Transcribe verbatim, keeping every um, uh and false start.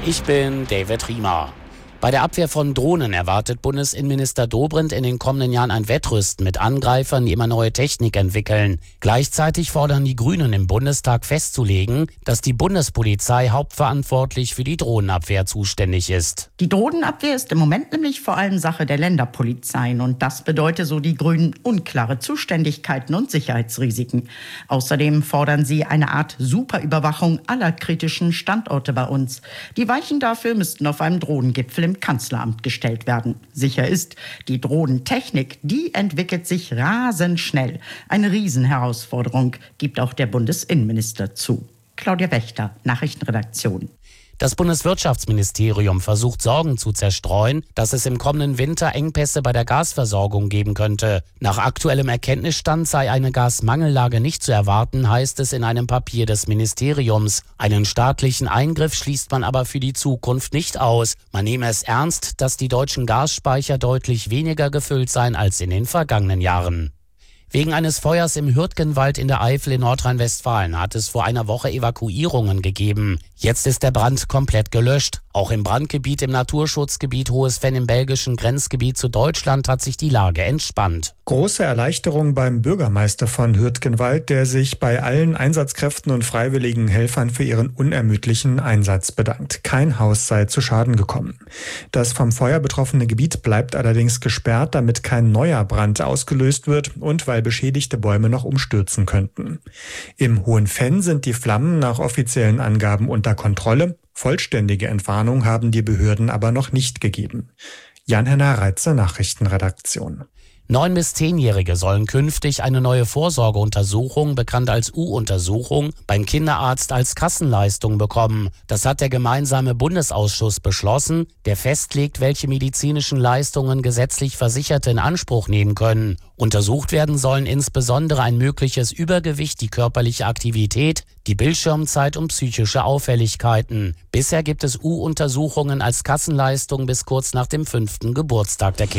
Ich bin David Riemer. Bei der Abwehr von Drohnen erwartet Bundesinnenminister Dobrindt in den kommenden Jahren ein Wettrüsten mit Angreifern, die immer neue Technik entwickeln. Gleichzeitig fordern die Grünen im Bundestag festzulegen, dass die Bundespolizei hauptverantwortlich für die Drohnenabwehr zuständig ist. Die Drohnenabwehr ist im Moment nämlich vor allem Sache der Länderpolizeien und das bedeutet, so die Grünen, unklare Zuständigkeiten und Sicherheitsrisiken. Außerdem fordern sie eine Art Superüberwachung aller kritischen Standorte bei uns. Die Weichen dafür müssten auf einem Drohnengipfel im Kanzleramt gestellt werden. Sicher ist, die Drohnentechnik, die entwickelt sich rasend schnell. Eine Riesenherausforderung, gibt auch der Bundesinnenminister zu. Claudia Wächter, Nachrichtenredaktion. Das Bundeswirtschaftsministerium versucht Sorgen zu zerstreuen, dass es im kommenden Winter Engpässe bei der Gasversorgung geben könnte. Nach aktuellem Erkenntnisstand sei eine Gasmangellage nicht zu erwarten, heißt es in einem Papier des Ministeriums. Einen staatlichen Eingriff schließt man aber für die Zukunft nicht aus. Man nehme es ernst, dass die deutschen Gasspeicher deutlich weniger gefüllt seien als in den vergangenen Jahren. Wegen eines Feuers im Hürtgenwald in der Eifel in Nordrhein-Westfalen hat es vor einer Woche Evakuierungen gegeben. Jetzt ist der Brand komplett gelöscht. Auch im Brandgebiet im Naturschutzgebiet Hohes Venn im belgischen Grenzgebiet zu Deutschland hat sich die Lage entspannt. Große Erleichterung beim Bürgermeister von Hürtgenwald, der sich bei allen Einsatzkräften und freiwilligen Helfern für ihren unermüdlichen Einsatz bedankt. Kein Haus sei zu Schaden gekommen. Das vom Feuer betroffene Gebiet bleibt allerdings gesperrt, damit kein neuer Brand ausgelöst wird und weil beschädigte Bäume noch umstürzen könnten. Im Hohen Venn sind die Flammen nach offiziellen Angaben unter Kontrolle. Vollständige Entwarnung haben die Behörden aber noch nicht gegeben. Jan-Henner Reitzer, Nachrichtenredaktion. Neun- bis zehnjährige sollen künftig eine neue Vorsorgeuntersuchung, bekannt als U-Untersuchung, beim Kinderarzt als Kassenleistung bekommen. Das hat der gemeinsame Bundesausschuss beschlossen, der festlegt, welche medizinischen Leistungen gesetzlich Versicherte in Anspruch nehmen können. Untersucht werden sollen insbesondere ein mögliches Übergewicht, die körperliche Aktivität, die Bildschirmzeit und psychische Auffälligkeiten. Bisher gibt es U-Untersuchungen als Kassenleistung bis kurz nach dem fünften Geburtstag der Kinder.